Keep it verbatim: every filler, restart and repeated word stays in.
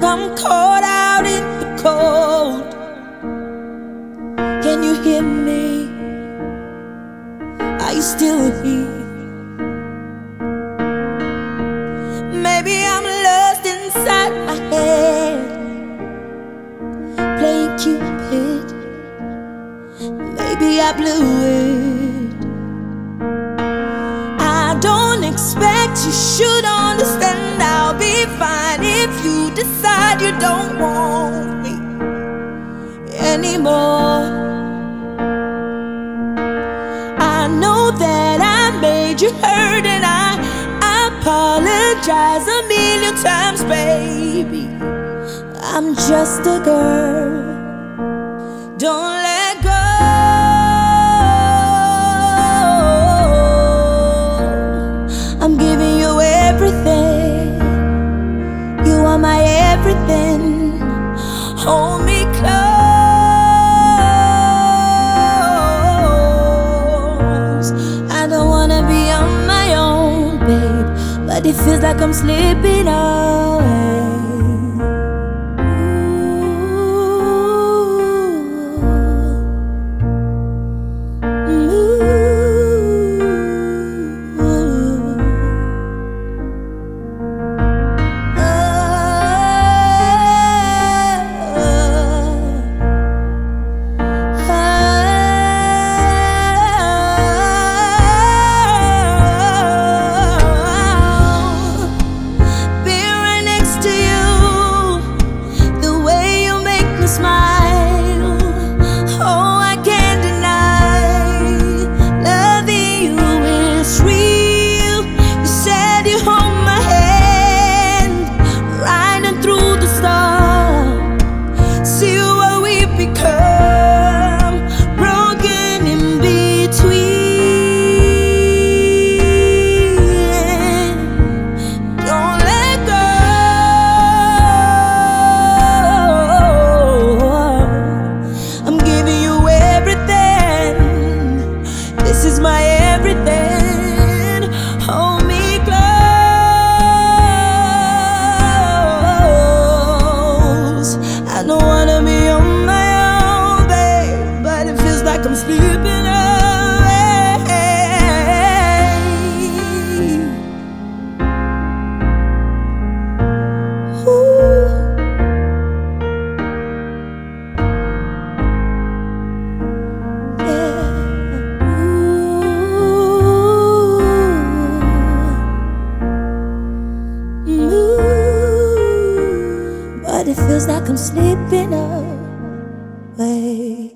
I'm caught out in the cold. Can you hear me? Are you still here? Maybe I'm lost inside my head, playing Cupid. Maybe I blew it. I don't expect you should understand. I'll be fine if you decide you don't want me anymore. I know that I made you hurt, and I apologize a million times, baby. I'm just a girl. Don't let go. I'm giving you everything. You are my everything. Hold me close. I don't wanna be on my own, babe, but it feels like I'm slipping away. This is my everything. Hold me close. I don't wanna be on my own, babe, but it feels like I'm sleeping away. Ooh. But it feels like I'm slipping away.